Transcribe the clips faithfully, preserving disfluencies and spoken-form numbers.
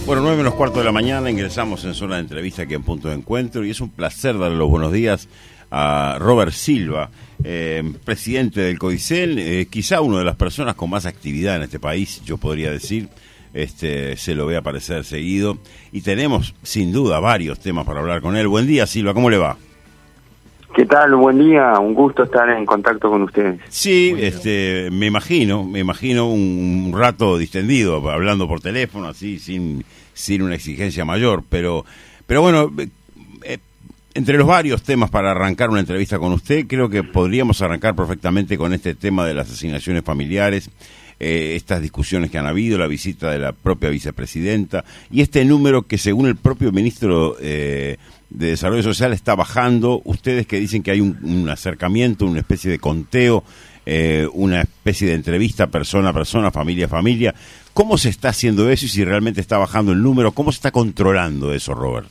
Bueno, nueve menos cuarto de la mañana, ingresamos en zona de entrevista aquí en Punto de Encuentro y es un placer darle los buenos días a Robert Silva, eh, presidente del CODICEN, eh, quizá una de las personas con más actividad en este país, yo podría decir, este, se lo ve aparecer seguido y tenemos sin duda varios temas para hablar con él. Buen día, Silva, ¿cómo le va? ¿Qué tal? Buen día, un gusto estar en contacto con ustedes. Sí, este, me imagino, me imagino un, un rato distendido, hablando por teléfono, así, sin, sin una exigencia mayor, pero, pero bueno, eh, entre los varios temas para arrancar una entrevista con usted, creo que podríamos arrancar perfectamente con este tema de las asignaciones familiares, eh, estas discusiones que han habido, la visita de la propia vicepresidenta, y este número que según el propio ministro eh, de Desarrollo Social está bajando. Ustedes que dicen que hay un, un acercamiento, una especie de conteo, eh, una especie de entrevista persona a persona, familia a familia. ¿Cómo se está haciendo eso y si realmente está bajando el número? ¿Cómo se está controlando eso, Robert?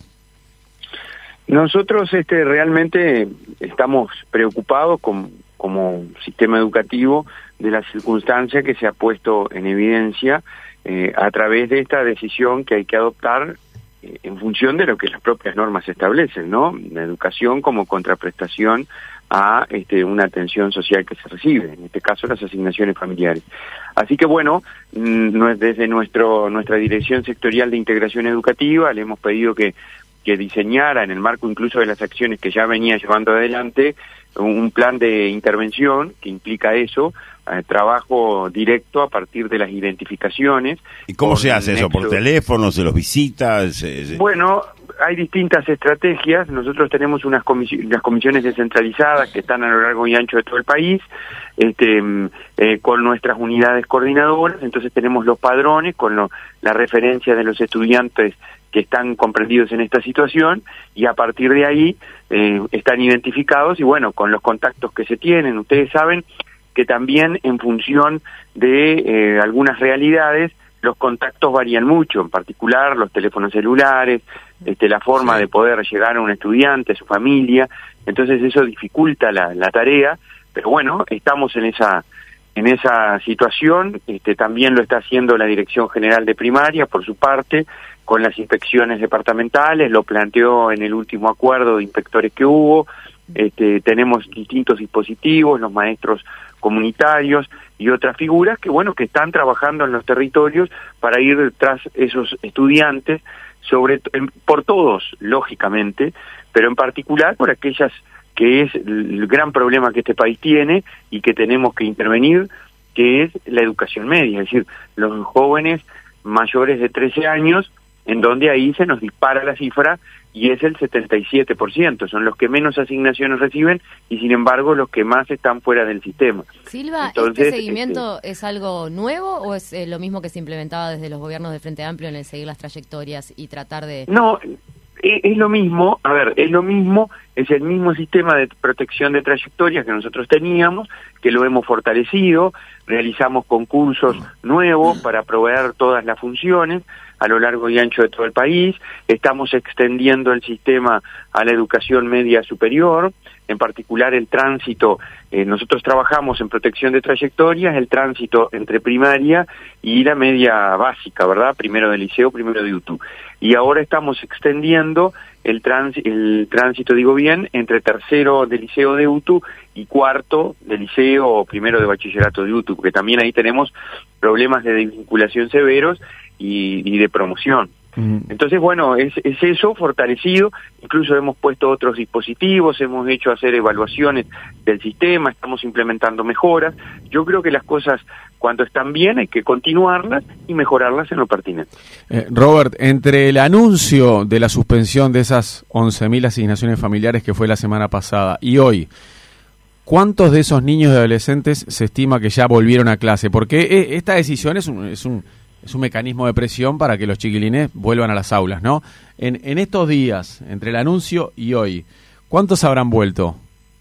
Nosotros este, realmente estamos preocupados con, como sistema educativo de la circunstancia que se ha puesto en evidencia eh, a través de esta decisión que hay que adoptar en función de lo que las propias normas establecen, ¿no? La educación como contraprestación a este, una atención social que se recibe, en este caso las asignaciones familiares. Así que bueno, desde nuestro nuestra Dirección Sectorial de Integración Educativa le hemos pedido que, que diseñara, en el marco incluso de las acciones que ya venía llevando adelante, un plan de intervención que implica eso, eh, trabajo directo a partir de las identificaciones. ¿Y cómo se hace eso? ¿Por teléfono? ¿Se los visita? ¿Se, se... Bueno, hay distintas estrategias. Nosotros tenemos unas comisiones, las comisiones descentralizadas que están a lo largo y ancho de todo el país, este, eh, con nuestras unidades coordinadoras. Entonces tenemos los padrones con lo, la referencia de los estudiantes que están comprendidos en esta situación y a partir de ahí eh, están identificados y bueno, con los contactos que se tienen, ustedes saben que también en función de eh, algunas realidades los contactos varían mucho, en particular los teléfonos celulares, este, la forma sí. de poder llegar a un estudiante, a su familia, entonces eso dificulta la, la tarea, pero bueno, estamos en esa en esa situación, este, también lo está haciendo la Dirección General de Primaria por su parte, con las inspecciones departamentales, lo planteó en el último acuerdo de inspectores que hubo, este, tenemos distintos dispositivos, los maestros comunitarios y otras figuras que bueno que están trabajando en los territorios para ir tras esos estudiantes, sobre por todos, lógicamente, pero en particular por aquellas que es el gran problema que este país tiene y que tenemos que intervenir, que es la educación media, es decir, los jóvenes mayores de trece años, en donde ahí se nos dispara la cifra y es el setenta y siete por ciento, son los que menos asignaciones reciben y sin embargo los que más están fuera del sistema. Silva, Entonces, ¿este seguimiento este, es algo nuevo o es eh, lo mismo que se implementaba desde los gobiernos de Frente Amplio en el seguir las trayectorias y tratar de...? No, es, es lo mismo, a ver, es lo mismo, es el mismo sistema de protección de trayectorias que nosotros teníamos, que lo hemos fortalecido, realizamos concursos nuevos para proveer todas las funciones a lo largo y ancho de todo el país, estamos extendiendo el sistema a la educación media superior, en particular el tránsito, eh, nosotros trabajamos en protección de trayectorias, el tránsito entre primaria y la media básica, ¿verdad? Primero de liceo, primero de U T U. Y ahora estamos extendiendo el, trans, el tránsito, digo bien, entre tercero de liceo de U T U y cuarto de liceo o primero de bachillerato de U T U, porque también ahí tenemos problemas de desvinculación severos y, y de promoción. Uh-huh. Entonces, bueno, es, es eso, fortalecido, incluso hemos puesto otros dispositivos, hemos hecho hacer evaluaciones del sistema, estamos implementando mejoras. Yo creo que las cosas, cuando están bien, hay que continuarlas y mejorarlas en lo pertinente. Eh, Robert, entre el anuncio de la suspensión de esas once mil asignaciones familiares que fue la semana pasada y hoy, ¿cuántos de esos niños y adolescentes se estima que ya volvieron a clase? Porque esta decisión es un... Es un Es un mecanismo de presión para que los chiquilines vuelvan a las aulas, ¿no? En, en estos días, entre el anuncio y hoy, ¿cuántos habrán vuelto?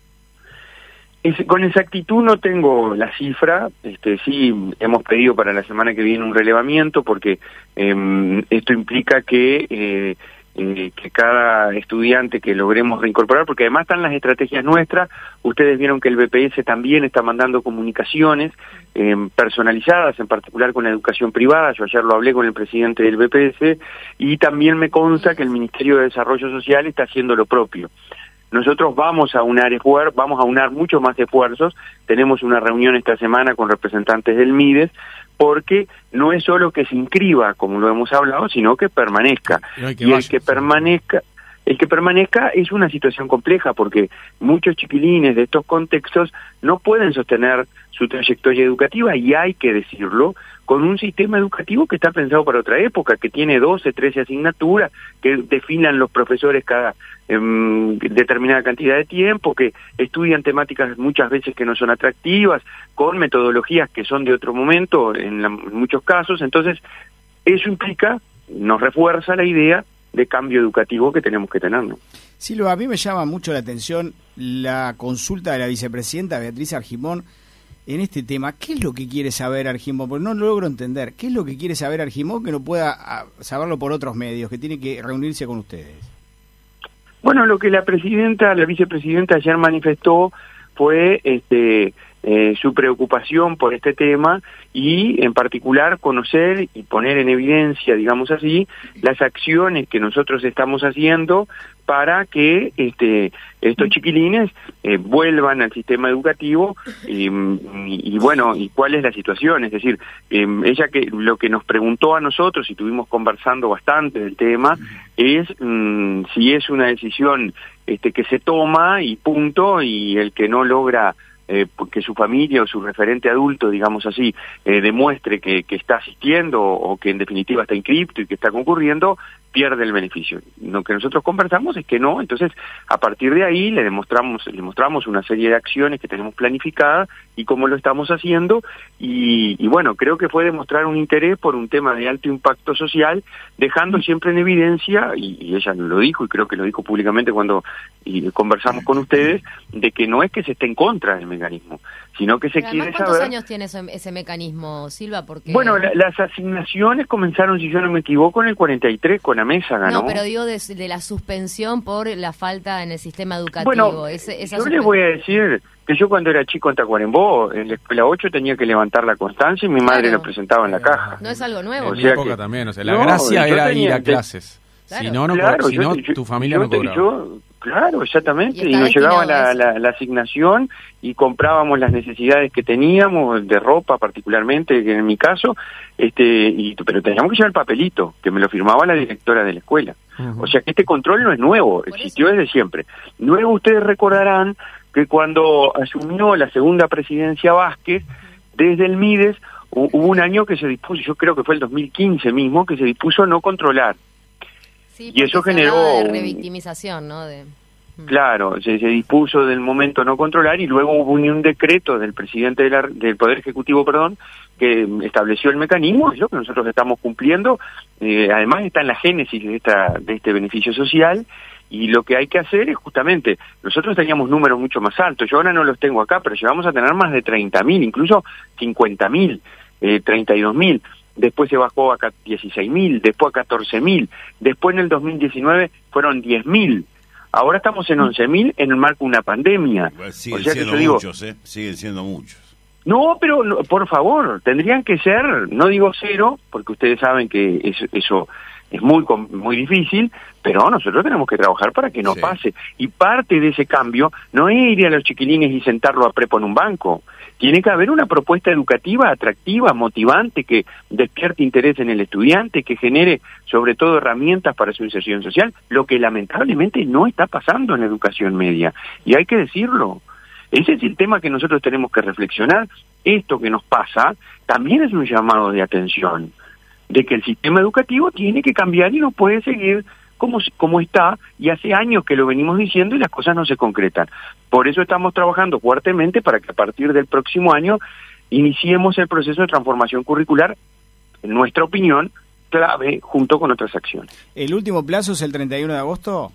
Es, con exactitud no tengo la cifra, este, sí hemos pedido para la semana que viene un relevamiento porque eh, esto implica que eh, eh, que cada estudiante que logremos reincorporar, porque además están las estrategias nuestras. Ustedes vieron que el B P S también está mandando comunicaciones eh, personalizadas, en particular con la educación privada. Yo ayer lo hablé con el presidente del B P S y también me consta que el Ministerio de Desarrollo Social está haciendo lo propio. Nosotros vamos a unar esfuerzos, vamos a unar mucho más esfuerzos. Tenemos una reunión esta semana con representantes del MIDES, porque no es solo que se inscriba, como lo hemos hablado, sino que permanezca. Y, que y el que permanezca, el que permanezca es una situación compleja, porque muchos chiquilines de estos contextos no pueden sostener su trayectoria educativa, y hay que decirlo, con un sistema educativo que está pensado para otra época, que tiene doce, trece asignaturas, que definan los profesores cada eh, determinada cantidad de tiempo, que estudian temáticas muchas veces que no son atractivas, con metodologías que son de otro momento en, la, en muchos casos. Entonces, eso implica, nos refuerza la idea de cambio educativo que tenemos que tener, ¿no? Silva, a mí me llama mucho la atención la consulta de la vicepresidenta Beatriz Argimón en este tema. ¿Qué es lo que quiere saber Argimón? Porque no lo logro entender. ¿Qué es lo que quiere saber Argimón que no pueda saberlo por otros medios, que tiene que reunirse con ustedes? Bueno, lo que la presidenta, la vicepresidenta ayer manifestó fue este eh, su preocupación por este tema, y en particular conocer y poner en evidencia, digamos así, las acciones que nosotros estamos haciendo para que este estos chiquilines eh, vuelvan al sistema educativo, y, y, y bueno, y cuál es la situación. Es decir, eh, ella que lo que nos preguntó a nosotros, y estuvimos conversando bastante del tema, es mmm, si es una decisión este que se toma y punto, y el que no logra Eh, que su familia o su referente adulto, digamos así, eh, demuestre que, que está asistiendo, o que en definitiva está inscripto y que está concurriendo, pierde el beneficio. Lo que nosotros conversamos es que no. Entonces, a partir de ahí le demostramos, le mostramos una serie de acciones que tenemos planificadas y cómo lo estamos haciendo, y, y bueno, creo que fue demostrar un interés por un tema de alto impacto social, dejando siempre en evidencia, y, y ella lo dijo, y creo que lo dijo públicamente cuando y conversamos con ustedes, de que no es que se esté en contra del mecanismo, sino que se Además, quiere ¿cuántos saber... años tiene ese, ese mecanismo, Silva? Porque... Bueno, la, las asignaciones comenzaron, si yo no me equivoco, en el cuarenta y tres, con Amézaga, ¿no? No, pero digo de, de la suspensión por la falta en el sistema educativo. Bueno, Ese, esa yo suspen... les voy a decir que yo cuando era chico en Tacuarembó, en la escuela ocho, tenía que levantar la constancia, y mi madre Claro. lo presentaba en la caja. No es algo nuevo. O En mi sea época que- también, o sea, la No, gracia yo era tenía- ir a clases. Claro. Si no, no, Claro, si yo- no yo- tu familia yo no te- cobraba. yo- claro, exactamente, Y y, está nos llegaba destinado a la, eso. la, la asignación, y comprábamos las necesidades que teníamos, de ropa particularmente, que en mi caso, este y pero teníamos que llevar el papelito, que me lo firmaba la directora de la escuela. Ujú. O sea que este control no es nuevo, Por existió eso. desde siempre. Luego ustedes recordarán que cuando asumió la segunda presidencia Vázquez, desde el MIDES hu- hubo un año que se dispuso, yo creo que fue el dos mil quince mismo, que se dispuso no controlar. Sí, y eso porque se generó hablaba de un- revictimización, ¿no? De... Claro, se, se dispuso del momento no controlar, y luego hubo un, un decreto del presidente de la- del Poder Ejecutivo, perdón, que estableció el mecanismo, es lo que nosotros estamos cumpliendo. Eh, además está en la génesis de, esta, de este beneficio social, y lo que hay que hacer es justamente, nosotros teníamos números mucho más altos, yo ahora no los tengo acá, pero llegamos a tener más de treinta mil, incluso cincuenta mil, eh, treinta y dos mil. Después se bajó a dieciséis mil, después a catorce mil, después en el dos mil diecinueve fueron diez mil. Ahora estamos en once mil en el marco de una pandemia. Igual siguen O sea que siendo yo digo, muchos, ¿eh? Siguen siendo muchos. no, pero no, por favor, tendrían que ser, no digo cero, porque ustedes saben que eso, eso es muy com- muy difícil, pero nosotros tenemos que trabajar para que no Sí. pase. Y parte de ese cambio no es ir a los chiquilines y sentarlo a prepo en un banco. Tiene que haber una propuesta educativa atractiva, motivante, que despierte interés en el estudiante, que genere sobre todo herramientas para su inserción social, lo que lamentablemente no está pasando en la educación media. Y hay que decirlo. Ese es el tema que nosotros tenemos que reflexionar. Esto que nos pasa también es un llamado de atención, de que el sistema educativo tiene que cambiar y no puede seguir como, como está, y hace años que lo venimos diciendo y las cosas no se concretan. Por eso estamos trabajando fuertemente para que a partir del próximo año iniciemos el proceso de transformación curricular, en nuestra opinión, clave, junto con otras acciones. ¿El último plazo es el treinta y uno de agosto?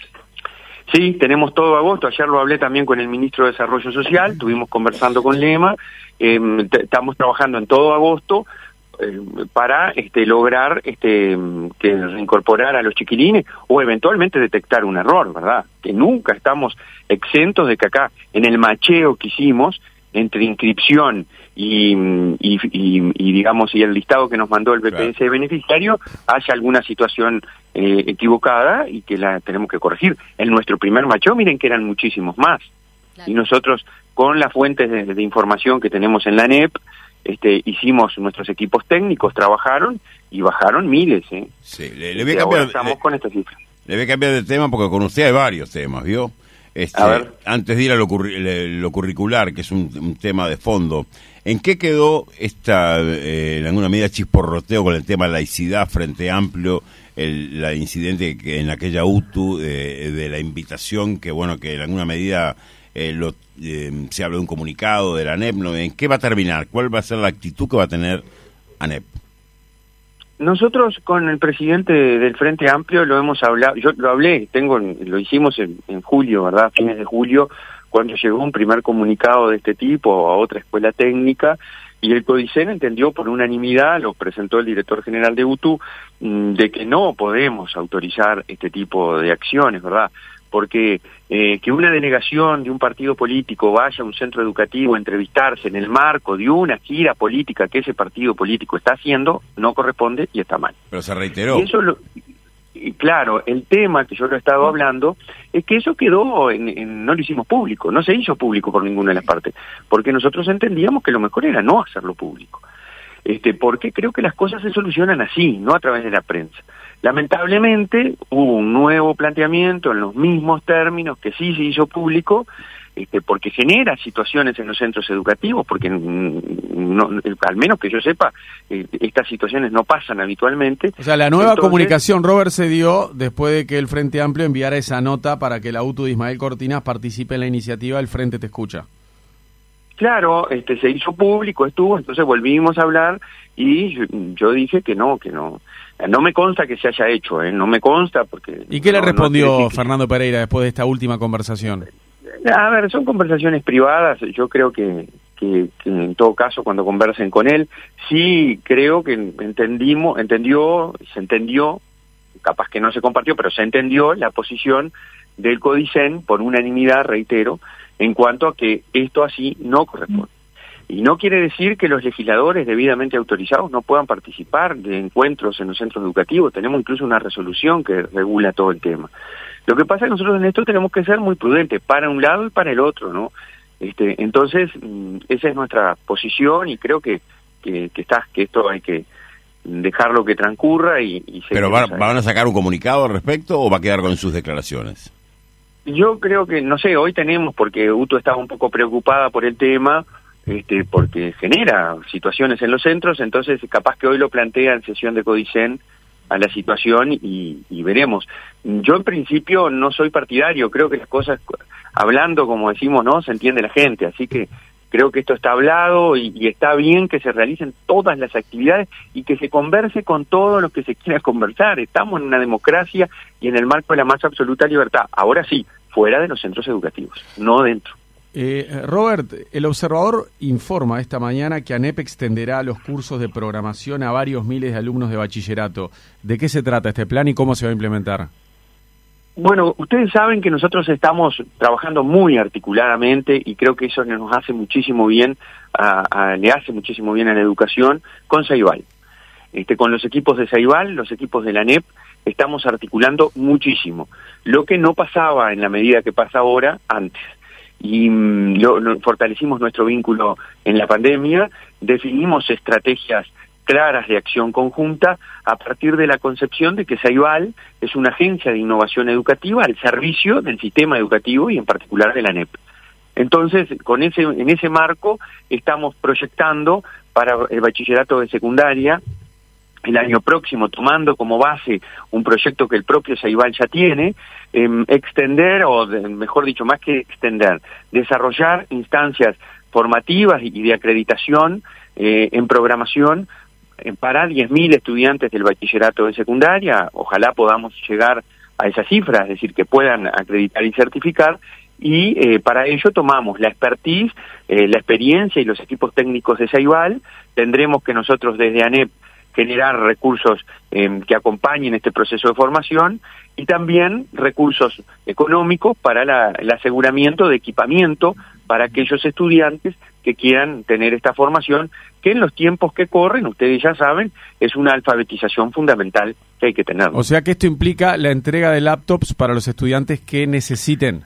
Sí, tenemos todo agosto. Ayer lo hablé también con el ministro de Desarrollo Social, estuvimos conversando con Lema, eh, t- estamos trabajando en todo agosto. eh, para este, lograr este, que reincorporar a los chiquilines o eventualmente detectar un error, ¿verdad? Que nunca estamos exentos de que acá, en el macheo que hicimos entre inscripción y, y, y, y digamos, y el listado que nos mandó el B P S claro. beneficiario, haya alguna situación eh, equivocada y que la tenemos que corregir. En nuestro primer macheo, miren que eran muchísimos más. Claro. Y nosotros, con las fuentes de, de información que tenemos en la N E P, este, hicimos, nuestros equipos técnicos trabajaron y bajaron miles. ¿eh? Sí, le, le voy a cambiar, ahora estamos le, con esta cifra. Le voy a cambiar de tema porque con usted hay varios temas, ¿vio? Este, antes de ir a lo, curri lo curricular, que es un, un tema de fondo, ¿en qué quedó esta, eh, en alguna medida, chisporroteo con el tema de laicidad, Frente Amplio, el la incidente que en aquella U T U, eh, de la invitación, que bueno, que en alguna medida eh, lo, eh, se habla de un comunicado de la A N E P, ¿no? ¿En qué va a terminar? ¿Cuál va a ser la actitud que va a tener A N E P? Nosotros con el presidente del Frente Amplio lo hemos hablado, yo lo hablé, tengo, lo hicimos en, en julio, ¿verdad? Fines de julio, cuando llegó un primer comunicado de este tipo a otra escuela técnica, y el CODICEN entendió por unanimidad, lo presentó el director general de U T U, de que no podemos autorizar este tipo de acciones, ¿verdad? Porque eh, que una delegación de un partido político vaya a un centro educativo a entrevistarse en el marco de una gira política que ese partido político está haciendo, no corresponde y está mal. Pero se reiteró. Y eso lo, y claro, el tema que yo lo he estado hablando es que eso quedó, en, en, no lo hicimos público, no se hizo público por ninguna de las partes, porque nosotros entendíamos que lo mejor era no hacerlo público. Este, porque creo que las cosas se solucionan así, no a través de la prensa. Lamentablemente hubo un nuevo planteamiento en los mismos términos que sí se hizo público, este, porque genera situaciones en los centros educativos, porque no, al menos que yo sepa, eh, estas situaciones no pasan habitualmente. O sea, la nueva Entonces, comunicación, Robert, se dio después de que el Frente Amplio enviara esa nota para que la U T U de Ismael Cortinas participe en la iniciativa El Frente Te Escucha. Claro, este se hizo público, estuvo, entonces volvimos a hablar y yo, yo dije que no, que no. No me consta que se haya hecho, ¿eh? No me consta porque... ¿Y qué no, le respondió no Fernando Pereira después de esta última conversación? A ver, son conversaciones privadas, yo creo que, que, que en todo caso cuando conversen con él, sí creo que entendimos, entendió, se entendió, capaz que no se compartió, pero se entendió la posición del CODICEN por unanimidad, reitero, en cuanto a que esto así no corresponde. Y no quiere decir que los legisladores debidamente autorizados no puedan participar de encuentros en los centros educativos. Tenemos incluso una resolución que regula todo el tema. Lo que pasa es que nosotros en esto tenemos que ser muy prudentes, para un lado y para el otro, ¿no? Este, entonces, esa es nuestra posición y creo que, que, que, está, que esto hay que dejarlo que transcurra y, y ¿Pero va, van a sacar un comunicado al respecto o va a quedar con sus declaraciones? Yo creo que, no sé, hoy tenemos, porque U T U estaba un poco preocupada por el tema, este, porque genera situaciones en los centros, entonces capaz que hoy lo plantea en sesión de CODICEN a la situación y, y veremos. Yo en principio no soy partidario, creo que las cosas, hablando como decimos, no se entiende la gente, así que creo que esto está hablado y, y está bien que se realicen todas las actividades y que se converse con todos los que se quiera conversar. Estamos en una democracia y en el marco de la más absoluta libertad. Ahora sí, fuera de los centros educativos, no dentro. Eh, Robert, el Observador informa esta mañana que A N E P extenderá los cursos de programación a varios miles de alumnos de bachillerato. ¿De qué se trata este plan y cómo se va a implementar? Bueno, ustedes saben que nosotros estamos trabajando muy articuladamente y creo que eso nos hace muchísimo bien, a, a, le hace muchísimo bien a la educación con Ceibal. Este, con los equipos de Ceibal, los equipos de la A N E P, estamos articulando muchísimo. Lo que no pasaba en la medida que pasa ahora, antes. Y mm, lo, lo, fortalecimos nuestro vínculo en la pandemia, definimos estrategias claras de acción conjunta a partir de la concepción de que Ceibal es una agencia de innovación educativa al servicio del sistema educativo y en particular de la A N E P. Entonces, con ese, en ese marco estamos proyectando para el bachillerato de secundaria el año próximo, tomando como base un proyecto que el propio Ceibal ya tiene, eh, extender, o de, mejor dicho, más que extender, desarrollar instancias formativas y de acreditación eh, en programación eh, para diez mil estudiantes del bachillerato de secundaria. Ojalá podamos llegar a esa cifra, es decir, que puedan acreditar y certificar, y eh, para ello tomamos la expertise, eh, la experiencia y los equipos técnicos de Ceibal. Tendremos que nosotros desde ANEP generar recursos eh, que acompañen este proceso de formación y también recursos económicos para la, el aseguramiento de equipamiento para aquellos estudiantes que quieran tener esta formación, que en los tiempos que corren, ustedes ya saben, es una alfabetización fundamental que hay que tener. O sea que esto implica la entrega de laptops para los estudiantes que necesiten.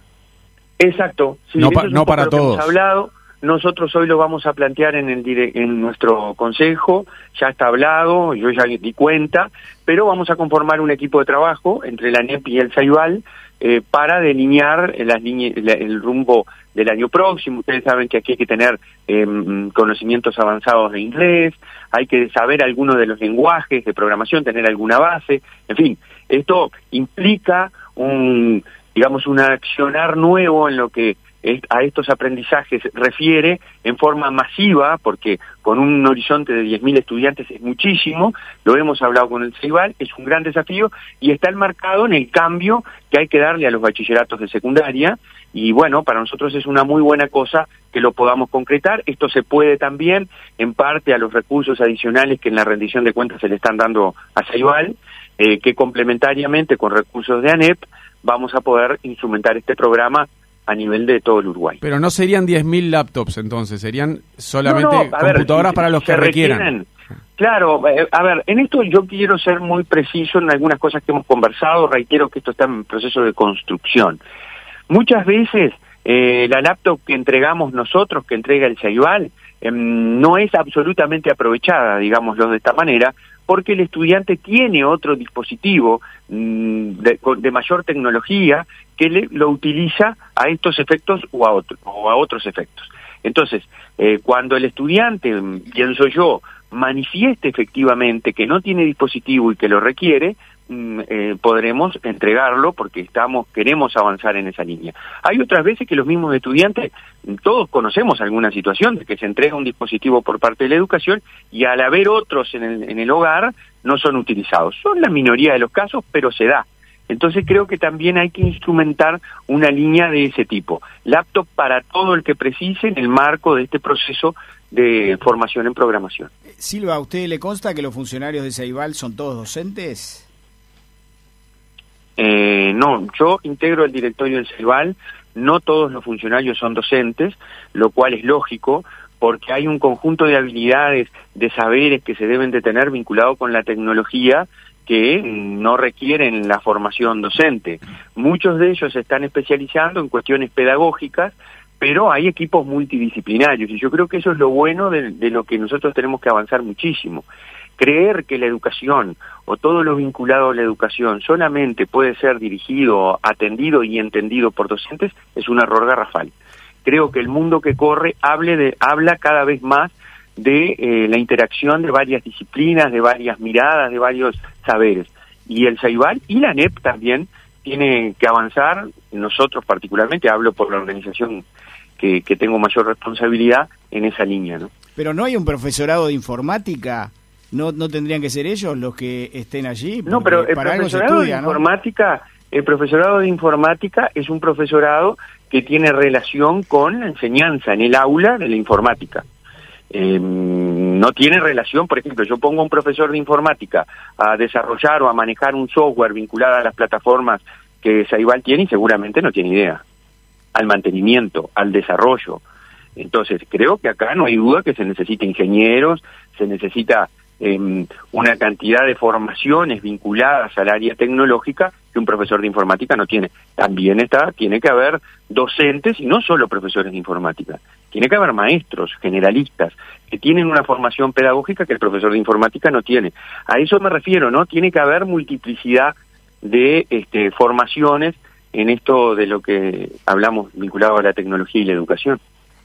Exacto. Sí, no pa no para todos. Hemos hablado. Nosotros hoy lo vamos a plantear en el dire en nuestro consejo, ya está hablado, yo ya di cuenta, pero vamos a conformar un equipo de trabajo entre la ANEP y el Ceibal eh, para delinear las la, el rumbo del año próximo. Ustedes saben que aquí hay que tener eh, conocimientos avanzados de inglés, hay que saber algunos de los lenguajes de programación, tener alguna base, en fin, esto implica un, digamos, un accionar nuevo en lo que a estos aprendizajes refiere en forma masiva, porque con un horizonte de diez mil estudiantes es muchísimo, lo hemos hablado con el Ceibal, es un gran desafío y está enmarcado en el cambio que hay que darle a los bachilleratos de secundaria y bueno, para nosotros es una muy buena cosa que lo podamos concretar. Esto se puede también en parte a los recursos adicionales que en la rendición de cuentas se le están dando a Ceibal, eh, que complementariamente con recursos de ANEP vamos a poder instrumentar este programa a nivel de todo el Uruguay. Pero no serían diez mil laptops entonces, serían solamente no, no, computadoras ver, para los que requieran. Requieren. Claro, eh, a ver, en esto yo quiero ser muy preciso en algunas cosas que hemos conversado, reitero que esto está en proceso de construcción. Muchas veces eh, la laptop que entregamos nosotros, que entrega el Ceibal, eh, no es absolutamente aprovechada, digámoslo de esta manera, porque el estudiante tiene otro dispositivo mmm, de, de mayor tecnología que le, lo utiliza a estos efectos o a, otro, o a otros efectos. Entonces, eh, cuando el estudiante, pienso yo, manifieste efectivamente que no tiene dispositivo y que lo requiere, mmm, eh, podremos entregarlo porque estamos queremos avanzar en esa línea. Hay otras veces que los mismos estudiantes, todos conocemos alguna situación de que se entrega un dispositivo por parte de la educación y al haber otros en el, en el hogar no son utilizados. Son la minoría de los casos, pero se da. Entonces creo que también hay que instrumentar una línea de ese tipo. Laptop para todo el que precise en el marco de este proceso de formación en programación. Silva, ¿a usted le consta que los funcionarios de Ceibal son todos docentes? Eh, no, yo integro el directorio del Ceibal, no todos los funcionarios son docentes, lo cual es lógico, porque hay un conjunto de habilidades, de saberes que se deben de tener vinculado con la tecnología que no requieren la formación docente. Muchos de ellos se están especializando en cuestiones pedagógicas, pero hay equipos multidisciplinarios, y yo creo que eso es lo bueno de, de lo que nosotros tenemos que avanzar muchísimo. Creer que la educación, o todo lo vinculado a la educación, solamente puede ser dirigido, atendido y entendido por docentes, es un error garrafal. Creo que el mundo que corre hable de, habla cada vez más de eh, la interacción de varias disciplinas, de varias miradas, de varios saberes. Y el Ceibal y la ANEP también tienen que avanzar, nosotros particularmente, hablo por la organización que, que tengo mayor responsabilidad en esa línea, ¿no? Pero no hay un profesorado de informática, ¿no no tendrían que ser ellos los que estén allí? No, pero el profesorado estudia, de ¿no? informática, el profesorado de informática es un profesorado que tiene relación con la enseñanza en el aula de la informática. Eh, no tiene relación, por ejemplo, yo pongo a un profesor de informática a desarrollar o a manejar un software vinculado a las plataformas que Ceibal tiene y seguramente no tiene idea, al mantenimiento, al desarrollo. Entonces, creo que acá no hay duda que se necesita ingenieros, se necesita eh, una cantidad de formaciones vinculadas al área tecnológica que un profesor de informática no tiene. También está, tiene que haber docentes y no solo profesores de informática. Tiene que haber maestros, generalistas, que tienen una formación pedagógica que el profesor de informática no tiene. A eso me refiero, ¿no? Tiene que haber multiplicidad de este, formaciones en esto de lo que hablamos vinculado a la tecnología y la educación.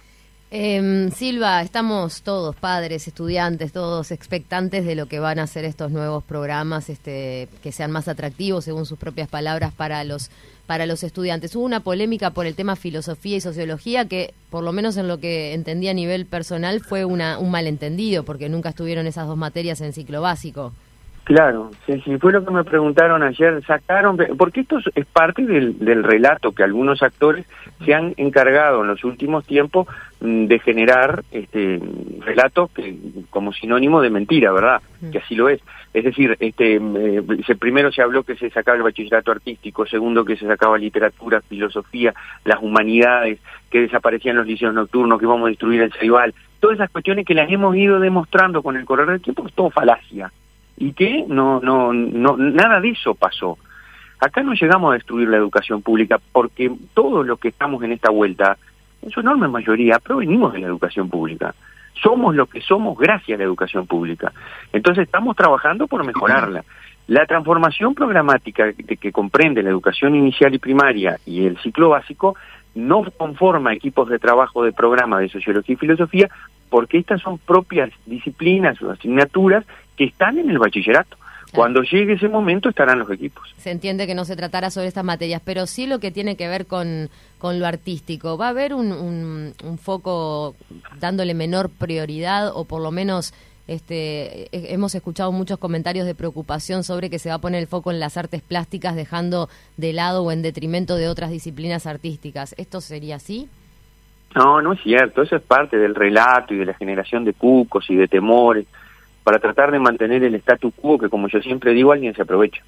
Eh, Silva, estamos todos, padres, estudiantes, todos expectantes de lo que van a ser estos nuevos programas, este, que sean más atractivos, según sus propias palabras, para los para los estudiantes. Hubo una polémica por el tema filosofía y sociología que, por lo menos en lo que entendí a nivel personal, fue una, un malentendido, porque nunca estuvieron esas dos materias en ciclo básico. Claro, sí, sí, fue lo que me preguntaron ayer, sacaron, porque esto es parte del, del relato que algunos actores se han encargado en los últimos tiempos de generar este relatos que, como sinónimo de mentira, ¿verdad? Mm. Que así lo es. Es decir, este eh, primero se habló que se sacaba el bachillerato artístico, segundo que se sacaba literatura, filosofía, las humanidades, que desaparecían los liceos nocturnos, que íbamos a destruir el Ceibal. Todas esas cuestiones que las hemos ido demostrando con el correr del tiempo, es todo falacia. Y que no, no, no, nada de eso pasó. Acá no llegamos a destruir la educación pública porque todos los que estamos en esta vuelta, en su enorme mayoría, provenimos de la educación pública. Somos lo que somos gracias a la educación pública. Entonces estamos trabajando por mejorarla. La transformación programática que, que comprende la educación inicial y primaria y el ciclo básico no conforma equipos de trabajo de programa de sociología y filosofía porque estas son propias disciplinas o asignaturas que están en el bachillerato. Claro. Cuando llegue ese momento estarán los equipos. Se entiende que no se tratará sobre estas materias, pero sí lo que tiene que ver con, con lo artístico. ¿Va a haber un, un, un foco dándole menor prioridad o por lo menos este hemos escuchado muchos comentarios de preocupación sobre que se va a poner el foco en las artes plásticas dejando de lado o en detrimento de otras disciplinas artísticas? ¿Esto sería así? No, no es cierto. Eso es parte del relato y de la generación de cucos y de temores para tratar de mantener el statu quo que, como yo siempre digo, alguien se aprovecha.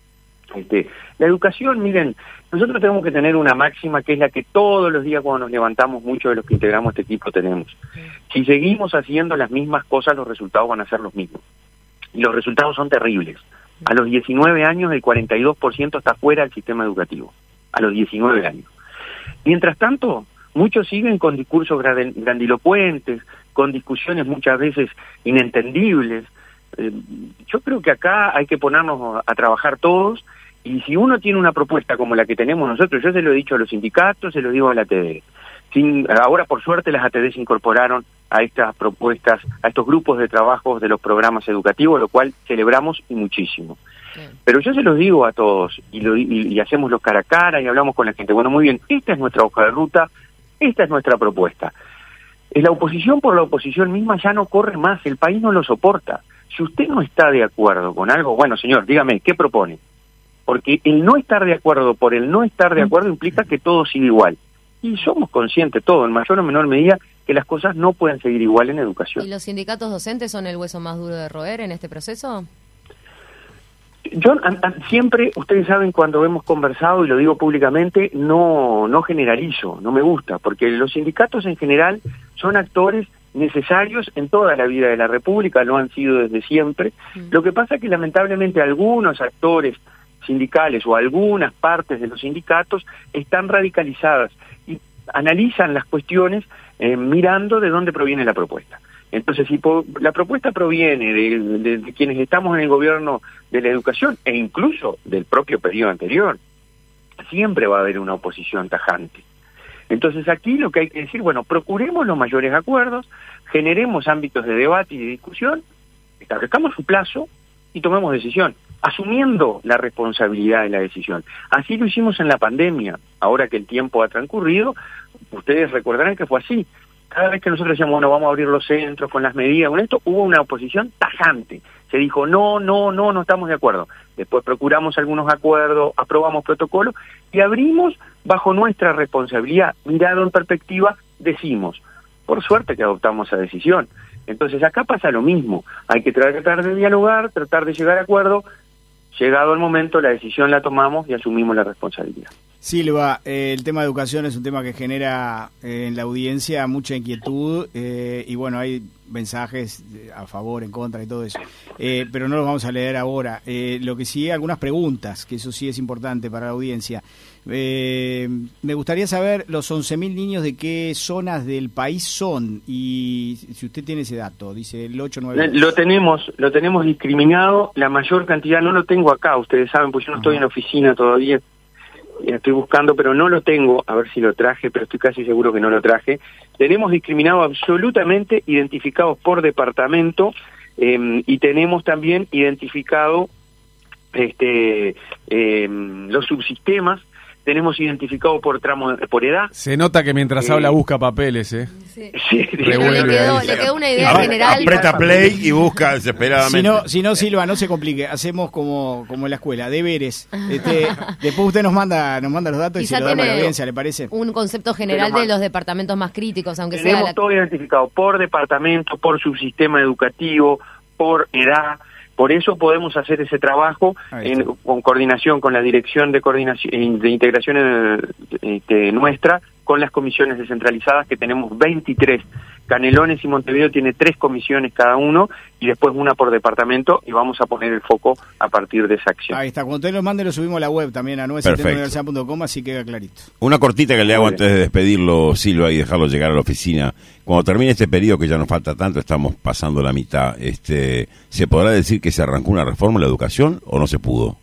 Este, la educación, miren, nosotros tenemos que tener una máxima que es la que todos los días cuando nos levantamos muchos de los que integramos este equipo tenemos. Si seguimos haciendo las mismas cosas, los resultados van a ser los mismos. Y los resultados son terribles. A los diecinueve años el cuarenta y dos por ciento está fuera del sistema educativo. A los diecinueve años. Mientras tanto, muchos siguen con discursos grandilocuentes, con discusiones muchas veces inentendibles. Eh, yo creo que acá hay que ponernos a trabajar todos, y si uno tiene una propuesta como la que tenemos nosotros, yo se lo he dicho a los sindicatos, se lo digo a la A T D. Sin, ahora, por suerte, las A T D se incorporaron a estas propuestas, a estos grupos de trabajo de los programas educativos, lo cual celebramos y muchísimo. Bien. Pero yo se los digo a todos, y, lo, y, y hacemos los cara a cara, y hablamos con la gente. Bueno, muy bien, esta es nuestra hoja de ruta, esta es nuestra propuesta. La oposición por la oposición misma ya no corre más, el país no lo soporta. Si usted no está de acuerdo con algo, bueno, señor, dígame, ¿qué propone? Porque el no estar de acuerdo por el no estar de acuerdo implica que todo sigue igual. Y somos conscientes todos, en mayor o menor medida, que las cosas no pueden seguir igual en educación. ¿Y los sindicatos docentes son el hueso más duro de roer en este proceso? Yo an, an, siempre, ustedes saben, cuando hemos conversado, y lo digo públicamente, no, no generalizo, no me gusta, porque los sindicatos en general son actores necesarios en toda la vida de la República, lo han sido desde siempre. Mm. Lo que pasa es que lamentablemente algunos actores sindicales o algunas partes de los sindicatos están radicalizadas y analizan las cuestiones eh, mirando de dónde proviene la propuesta. Entonces, si po la propuesta proviene de, de, de quienes estamos en el gobierno de la educación e incluso del propio periodo anterior, siempre va a haber una oposición tajante. Entonces aquí lo que hay que decir, bueno, procuremos los mayores acuerdos, generemos ámbitos de debate y de discusión, establezcamos un plazo y tomemos decisión, asumiendo la responsabilidad de la decisión. Así lo hicimos en la pandemia. Ahora que el tiempo ha transcurrido, ustedes recordarán que fue así. Cada vez que nosotros decíamos, bueno, vamos a abrir los centros con las medidas, con esto, hubo una oposición tajante. Se dijo, no, no, no, no estamos de acuerdo. Después procuramos algunos acuerdos, aprobamos protocolos y abrimos bajo nuestra responsabilidad. Mirado en perspectiva, decimos, por suerte que adoptamos esa decisión. Entonces acá pasa lo mismo. Hay que tratar de dialogar, tratar de llegar a acuerdo. Llegado el momento, la decisión la tomamos y asumimos la responsabilidad. Silva, eh, el tema de educación es un tema que genera eh, en la audiencia mucha inquietud eh, y bueno, hay mensajes a favor, en contra y todo eso, eh, pero no los vamos a leer ahora. Eh, lo que sí, algunas preguntas, que eso sí es importante para la audiencia. Eh, me gustaría saber los once mil niños de qué zonas del país son y si usted tiene ese dato, dice el ocho nueve. Lo tenemos, lo tenemos discriminado, la mayor cantidad no lo tengo acá, ustedes saben, pues yo no Ajá. estoy en la oficina todavía. Estoy buscando, pero no lo tengo, a ver si lo traje, pero estoy casi seguro que no lo traje. Tenemos discriminado absolutamente, identificados por departamento, eh, y tenemos también identificado este, eh, los subsistemas tenemos identificado por tramo, por edad. Se nota que mientras Eh, habla busca papeles, ¿eh? Sí. Sí, Pero le Revuelve quedó, ahí. le quedó una idea Ahora, general. aprieta play y busca desesperadamente. Si no, si no, Silva, no se complique. Hacemos como, como en la escuela, deberes. Este, después usted nos manda, nos manda los datos y Quizá se los damos a la tiene audiencia, ¿le parece? un concepto general Pero, de los departamentos más críticos, aunque sea Tenemos la... todo identificado por departamento, por subsistema educativo, por edad. Por eso podemos hacer ese trabajo Ahí en, está. con coordinación con la Dirección de Coordinación de Integración eh, este, nuestra, con las comisiones descentralizadas, que tenemos veintitrés. Canelones y Montevideo tiene tres comisiones cada uno y después una por departamento, y vamos a poner el foco a partir de esa acción. Ahí está, cuando usted lo mande lo subimos a la web también a Perfecto. novecientos setenta universidad punto com, así queda clarito. Una cortita que le hago Muy bien. antes de despedirlo, Silva, y dejarlo llegar a la oficina. Cuando termine este periodo, que ya nos falta tanto, estamos pasando la mitad, este, ¿se podrá decir que se arrancó una reforma en la educación o no se pudo?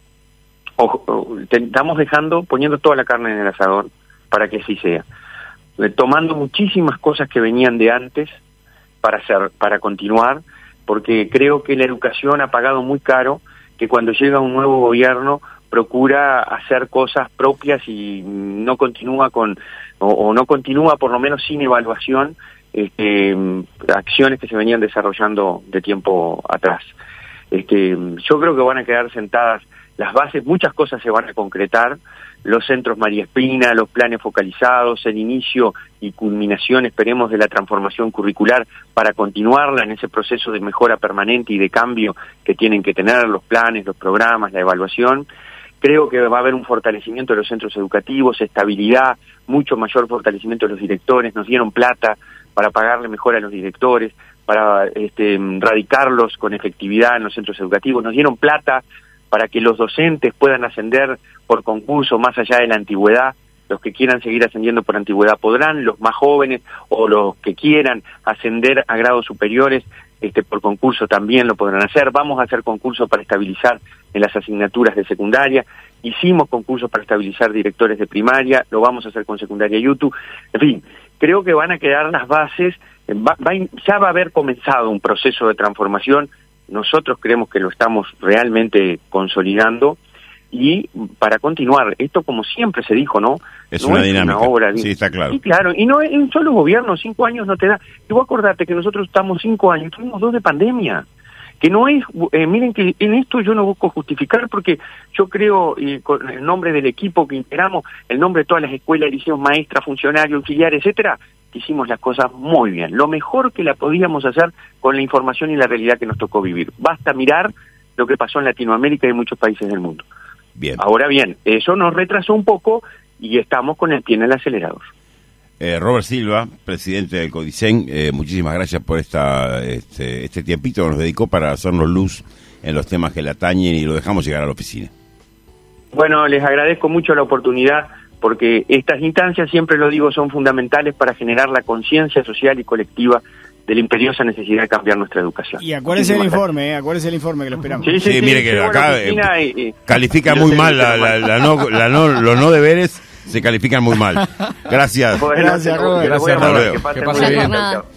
Ojo, o- te- estamos dejando, poniendo toda la carne en el asador para que así sea. Eh, Tomando muchísimas cosas que venían de antes para hacer, para continuar, porque creo que la educación ha pagado muy caro, que cuando llega un nuevo gobierno procura hacer cosas propias y no continúa con, o, o no continúa por lo menos sin evaluación, este, acciones que se venían desarrollando de tiempo atrás. Este, yo creo que van a quedar sentadas las bases, muchas cosas se van a concretar, los centros María Espina, los planes focalizados, el inicio y culminación, esperemos, de la transformación curricular para continuarla en ese proceso de mejora permanente y de cambio que tienen que tener los planes, los programas, la evaluación. Creo que va a haber un fortalecimiento de los centros educativos, estabilidad, mucho mayor fortalecimiento de los directores. Nos dieron plata para pagarle mejor a los directores, para este, radicarlos con efectividad en los centros educativos. Nos dieron plata para que los docentes puedan ascender por concurso más allá de la antigüedad. Los que quieran seguir ascendiendo por antigüedad podrán, los más jóvenes o los que quieran ascender a grados superiores este, por concurso también lo podrán hacer. Vamos a hacer concursos para estabilizar en las asignaturas de secundaria. Hicimos concursos para estabilizar directores de primaria, lo vamos a hacer con secundaria YouTube. En fin, creo que van a quedar las bases, va, va, ya va a haber comenzado un proceso de transformación. Nosotros creemos que lo estamos realmente consolidando y para continuar, esto como siempre se dijo, ¿no? Es no una es dinámica. Una obra, Sí, está claro. Sí, claro, y no en un solo gobierno, cinco años no te da. Y vos acordate que nosotros estamos cinco años, tuvimos dos de pandemia, que no es, eh, miren que en esto yo no busco justificar porque yo creo, y con el nombre del equipo que integramos, el nombre de todas las escuelas, liceos, maestras, funcionarios, auxiliares, etcétera, hicimos las cosas muy bien, lo mejor que la podíamos hacer con la información y la realidad que nos tocó vivir. Basta mirar lo que pasó en Latinoamérica y en muchos países del mundo. Bien. Ahora bien, eso nos retrasó un poco y estamos con el pie en el acelerador. Eh, Robert Silva, presidente del CODICEN, eh, muchísimas gracias por esta este, este tiempito que nos dedicó para hacernos luz en los temas que le atañen y lo dejamos llegar a la oficina. Bueno, les agradezco mucho la oportunidad porque estas instancias, siempre lo digo, son fundamentales para generar la conciencia social y colectiva de la imperiosa necesidad de cambiar nuestra educación. Y acuérdese el Muchísimas informe, eh, acuérdese el informe que lo esperamos. Sí, Sí, mire que llego a la acá oficina eh, y- y- califica y muy los mal la, técnicos la, la no, la no, los no deberes se califican muy mal. Gracias. Bueno, Gracias, te lo- Robert. te lo voy a Gracias, mandar, Robert. que pasen Que pase muy bien. Chao, chao.